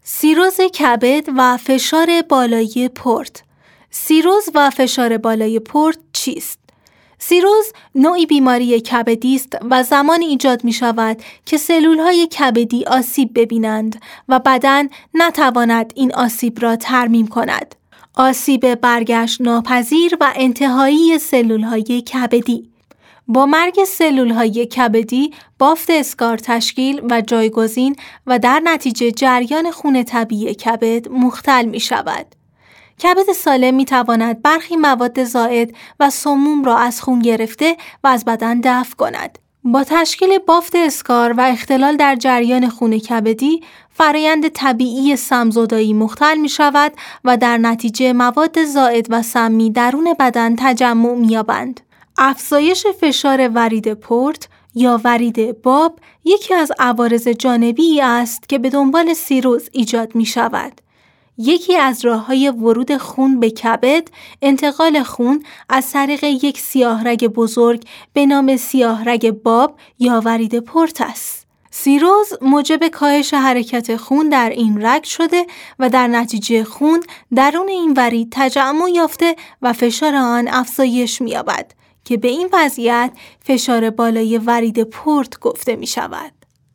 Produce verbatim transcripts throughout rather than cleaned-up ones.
سیروز کبد و فشار بالای پورت. سیروز و فشار بالای پورت چیست؟ سیروز نوعی بیماری کبدی است و زمانی ایجاد می شود که سلولهای کبدی آسیب ببینند و بدن نتواند این آسیب را ترمیم کند. آسیب برگشت ناپذیر و انتهایی سلولهای کبدی. با مرگ سلولهای کبدی بافت اسکار تشکیل و جایگزین و در نتیجه جریان خون طبیعی کبد مختل می شود. کبد سالم می تواند برخی مواد زائد و سموم را از خون گرفته و از بدن دفع کند. با تشکیل بافت اسکار و اختلال در جریان خون کبدی، فرایند طبیعی سم‌زدایی مختل می شود و در نتیجه مواد زائد و سمی درون بدن تجمع می یابند. افزایش فشار ورید پورت یا ورید باب یکی از عوارض جانبی است که به دنبال سیروز ایجاد می شود. یکی از راه‌های ورود خون به کبد، انتقال خون از طریق یک سیاهرگ بزرگ به نام سیاهرگ باب یا ورید پورت است. سیروز موجب کاهش حرکت خون در این رگ شده و در نتیجه خون درون این ورید تجمع یافته و فشار آن افزایش می‌یابد که به این وضعیت فشار بالای ورید پورت گفته می شود.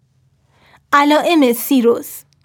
علائم سیروز.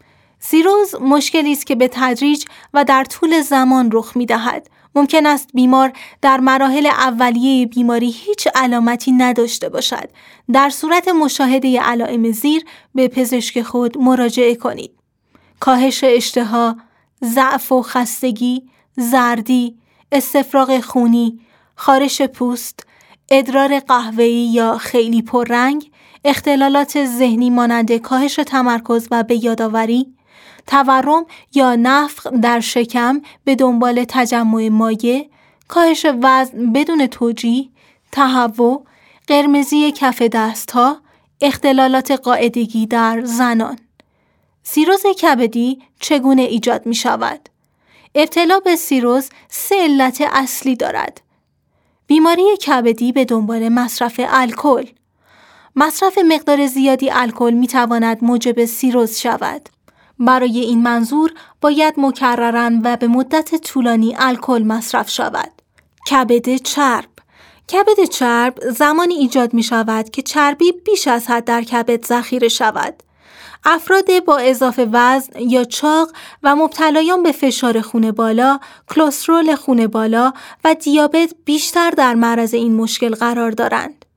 سیروز مشکلی است که به تدریج و در طول زمان رخ می دهد. ممکن است بیمار در مراحل اولیه بیماری هیچ علامتی نداشته باشد. در صورت مشاهده علائم زیر به پزشک خود مراجعه کنید. کاهش اشتها، ضعف و خستگی، زردی، استفراغ خونی، خارش پوست، ادرار قهوه‌ای یا خیلی پررنگ، اختلالات ذهنی مانند کاهش تمرکز و به یادآوری، تورم یا نفخ در شکم به دنبال تجمع مایع، کاهش وزن بدون توجیه، تهوع، قرمزی کف دست‌ها، اختلالات قاعدگی در زنان. سیروز کبدی چگونه ایجاد می شود؟ ابتلا به سیروز سه علت اصلی دارد. بیماری کبدی به دنبال مصرف الکل. مصرف مقدار زیادی الکل می تواند موجب سیروز شود. برای این منظور باید مکرراً و به مدت طولانی الکل مصرف شود. کبد چرب. کبد چرب زمانی ایجاد می شود که چربی بیش از حد در کبد ذخیره شود. افراد با اضافه وزن یا چاق و مبتلایان به فشار خون بالا، کلسترول خون بالا و دیابت بیشتر در معرض این مشکل قرار دارند.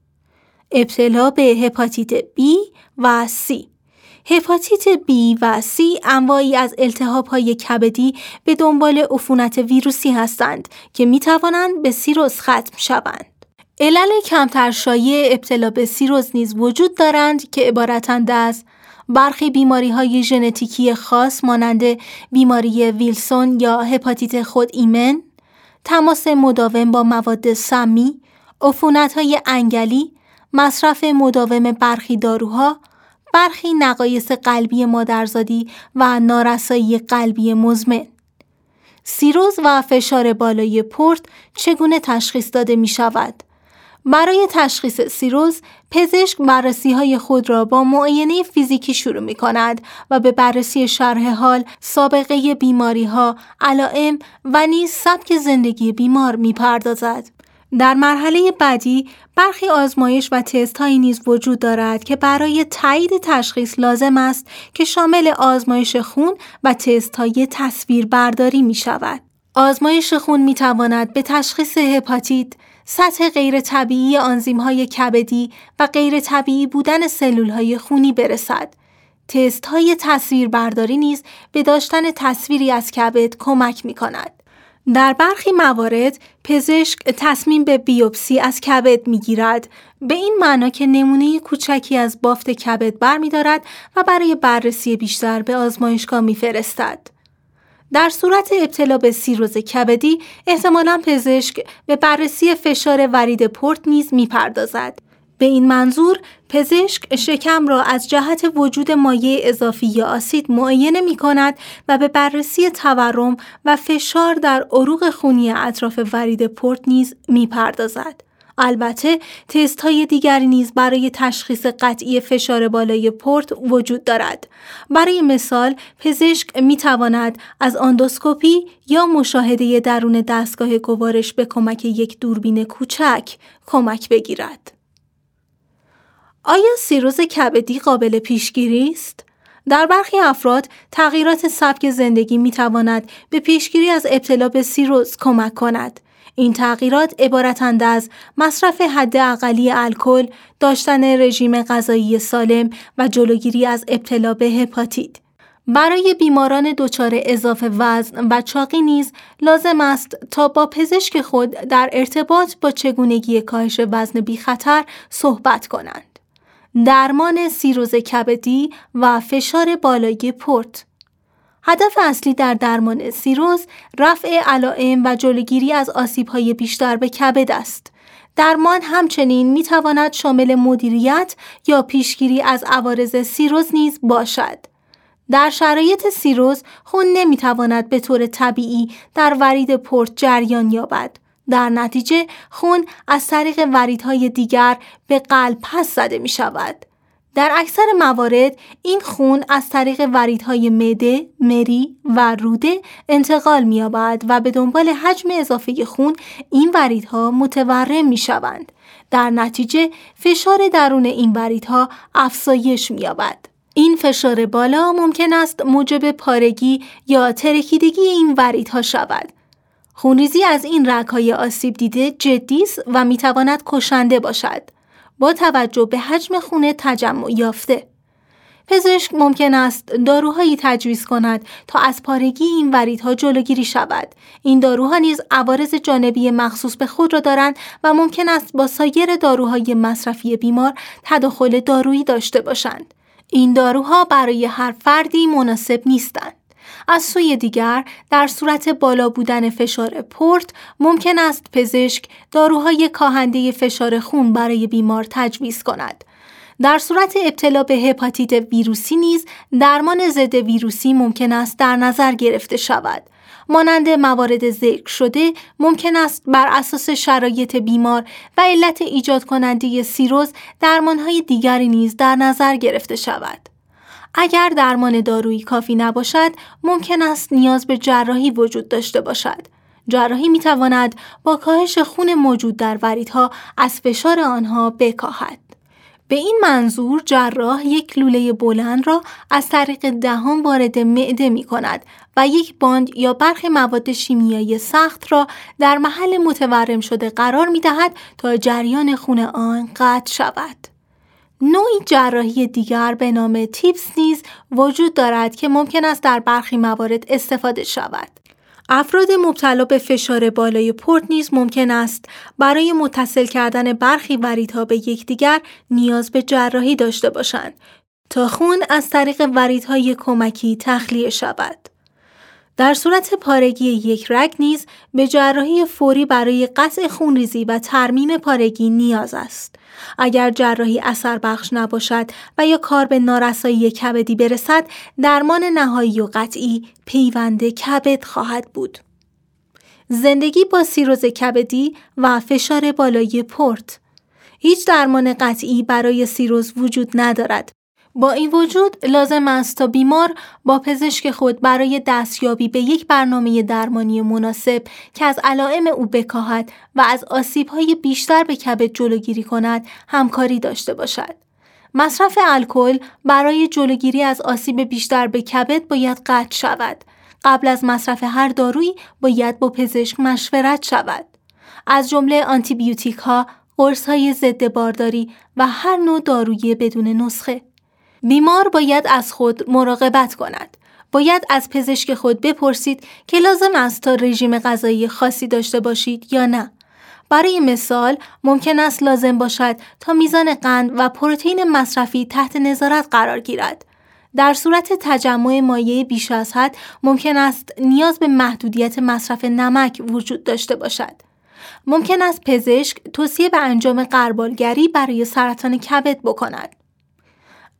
ابتلا به هپاتیت B و C. هپاتیت B و C انواعی از التهاب‌های کبدی به دنبال عفونت ویروسی هستند که می توانند به سیروز ختم شوند. علل کمتر شایع ابتلا به سیروز نیز وجود دارند که عبارتند از برخی بیماری‌های ژنتیکی خاص مانند بیماری ویلسون یا هپاتیت خود ایمن، تماس مداوم با مواد سمی، عفونت‌های انگلی، مصرف مداوم برخی داروها، برخی نقایص قلبی مادرزادی و نارسایی قلبی مزمن. سیروز و فشار بالای پورت چگونه تشخیص داده می شود؟ برای تشخیص سیروز، پزشک بررسی‌های خود را با معاینه فیزیکی شروع می کند و به بررسی شرح حال، سابقه بیماری‌ها، علائم و نیز سبک زندگی بیمار می پردازد. در مرحله بعدی، برخی آزمایش و تست‌هایی نیز وجود دارد که برای تایید تشخیص لازم است که شامل آزمایش خون و تست‌های تصویربرداری می شود. آزمایش خون می تواند به تشخیص هپاتیت، سطح غیر طبیعی آنزیم‌های کبدی و غیر طبیعی بودن سلول‌های خونی برسد. تست‌های تصویربرداری نیز به داشتن تصویری از کبد کمک می‌کند. در برخی موارد پزشک تصمیم به بیوپسی از کبد می‌گیرد، به این معنا که نمونه کوچکی از بافت کبد برمی‌دارد و برای بررسی بیشتر به آزمایشگاه می‌فرستد. در صورت ابتلا به سیروز کبدی، احتمالاً پزشک به بررسی فشار ورید پورت نیز می‌پردازد. به این منظور، پزشک شکم را از جهت وجود مایع اضافی یا آسید معاینه می‌کند و به بررسی تورم و فشار در عروق خونی اطراف ورید پورت نیز می‌پردازد. البته تست‌های دیگری نیز برای تشخیص قطعی فشار بالای پورت وجود دارد. برای مثال، پزشک می‌تواند از اندوسکوپی یا مشاهده درون دستگاه گوارش به کمک یک دوربین کوچک کمک بگیرد. آیا سیروز کبدی قابل پیشگیری است؟ در برخی افراد تغییرات سبک زندگی می‌تواند به پیشگیری از ابتلا به سیروز کمک کند. این تغییرات عبارتند از مصرف حداقلی الکل، داشتن رژیم غذایی سالم و جلوگیری از ابتلا به هپاتیت. برای بیماران دچار اضافه وزن و چاقی نیز لازم است تا با پزشک خود در ارتباط با چگونگی کاهش وزن بی خطر صحبت کنند. درمان سیروز کبدی و فشار بالای پورت. هدف اصلی در درمان سیروز رفع علائم و جلوگیری از آسیب‌های بیشتر به کبد است. درمان همچنین می‌تواند شامل مدیریت یا پیشگیری از عوارض سیروز نیز باشد. در شرایط سیروز خون نمی‌تواند به طور طبیعی در ورید پورت جریان یابد. در نتیجه خون از طریق وریدهای دیگر به قلب پس زده می شود. در اکثر موارد این خون از طریق وریدهای معده، مری و روده انتقال می یابد و به دنبال حجم اضافه خون این وریدها متورم می شوند. در نتیجه فشار درون این وریدها افزایش می یابد. این فشار بالا ممکن است موجب پارگی یا ترکیدگی این وریدها شود. خونریزی از این رگ‌های آسیب دیده جدی است و می‌تواند کشنده باشد با توجه به حجم خون تجمع یافته. پزشک ممکن است داروهایی تجویز کند تا از پارگی این وریدها جلوگیری شود. این داروها نیز عوارض جانبی مخصوص به خود را دارند و ممکن است با سایر داروهای مصرفی بیمار تداخل دارویی داشته باشند. این داروها برای هر فردی مناسب نیستند. از سوی دیگر، در صورت بالا بودن فشار پورت ممکن است پزشک داروهای کاهنده فشار خون برای بیمار تجویز کند. در صورت ابتلا به هپاتیت ویروسی نیز درمان ضد ویروسی ممکن است در نظر گرفته شود. مانند موارد ذکر شده ممکن است بر اساس شرایط بیمار و علت ایجاد کننده سیروز درمانهای دیگری نیز در نظر گرفته شود. اگر درمان دارویی کافی نباشد، ممکن است نیاز به جراحی وجود داشته باشد. جراحی می تواند با کاهش خون موجود در وریدها از فشار آنها بکاهد. به این منظور جراح یک لوله بلند را از طریق دهان وارد معده می کند و یک باند یا برخی مواد شیمیایی سخت را در محل متورم شده قرار می دهد تا جریان خون آن قطع شود. نوعی جراحی دیگر به نام تیپس نیز وجود دارد که ممکن است در برخی موارد استفاده شود. افراد مبتلا به فشار بالای پورت نیز ممکن است برای متصل کردن برخی وریدها به یکدیگر نیاز به جراحی داشته باشند تا خون از طریق وریدهای کمکی تخلیه شود. در صورت پارگی یک رگ نیز به جراحی فوری برای قطع خونریزی و ترمیم پارگی نیاز است. اگر جراحی اثر بخش نباشد و یا کار به نارسایی کبدی برسد، درمان نهایی و قطعی پیوند کبد خواهد بود. زندگی با سیروز کبدی و فشار بالای پورت. هیچ درمان قطعی برای سیروز وجود ندارد. با این وجود لازم است تا بیمار با پزشک خود برای دستیابی به یک برنامه درمانی مناسب که از علائم او بکاهد و از آسیب‌های بیشتر به کبد جلوگیری کند همکاری داشته باشد. مصرف الکل برای جلوگیری از آسیب بیشتر به کبد باید قطع شود. قبل از مصرف هر دارویی باید با پزشک مشورت شود. از جمله آنتیبیوتیک‌ها، قرص‌های ضد بارداری و هر نوع دارویی بدون نسخه. بیمار باید از خود مراقبت کند. باید از پزشک خود بپرسید که لازم است تا رژیم غذایی خاصی داشته باشید یا نه. برای مثال ممکن است لازم باشد تا میزان قند و پروتئین مصرفی تحت نظارت قرار گیرد. در صورت تجمع مایع بیش از حد ممکن است نیاز به محدودیت مصرف نمک وجود داشته باشد. ممکن است پزشک توصیه به انجام غربالگری برای سرطان کبد بکند.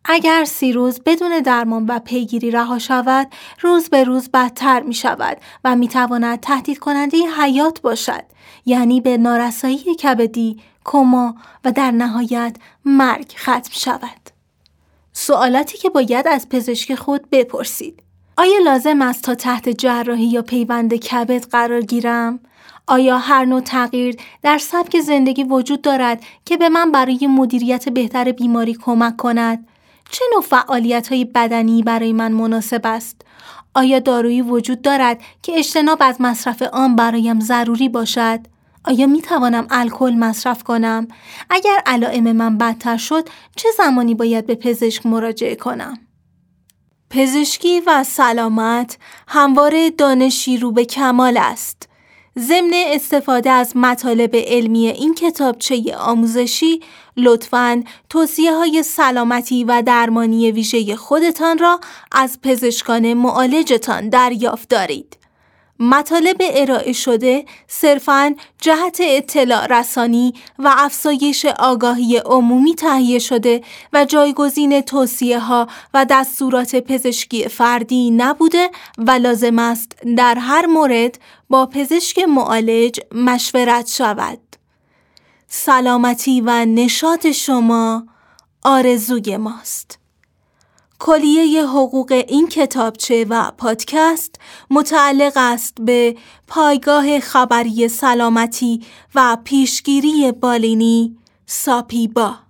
اگر سیروز بدون درمان و پیگیری رها شود، روز به روز بدتر می شود و می تواند تهدید کننده حیات باشد، یعنی به نارسایی کبدی، کما و در نهایت مرگ ختم شود. سوالاتی که باید از پزشک خود بپرسید: آیا لازم است تا تحت جراحی یا پیوند کبد قرار گیرم؟ آیا هر نوع تغییر در سبک زندگی وجود دارد که به من برای مدیریت بهتر بیماری کمک کند؟ چه نوع فعالیت‌های بدنی برای من مناسب است؟ آیا دارویی وجود دارد که اجتناب از مصرف آن برایم ضروری باشد؟ آیا می توانم الکل مصرف کنم؟ اگر علائم من بدتر شد، چه زمانی باید به پزشک مراجعه کنم؟ پزشکی و سلامت همواره دانشی رو به کمال است. ضمن استفاده از مطالب علمی این کتابچه آموزشی، لطفاً توصیه‌های سلامتی و درمانی ویژه خودتان را از پزشکان معالجتان دریافت دارید. مطالب ارائه شده صرفاً جهت اطلاع رسانی و افزایش آگاهی عمومی تهیه شده و جایگزین توصیه‌ها و دستورات پزشکی فردی نبوده و لازم است در هر مورد با پزشک معالج مشورت شود. سلامتی و نشاط شما آرزوی ماست. کلیه حقوق این کتابچه و پادکست متعلق است به پایگاه خبری سلامتی و پیشگیری بالینی ساپیبا.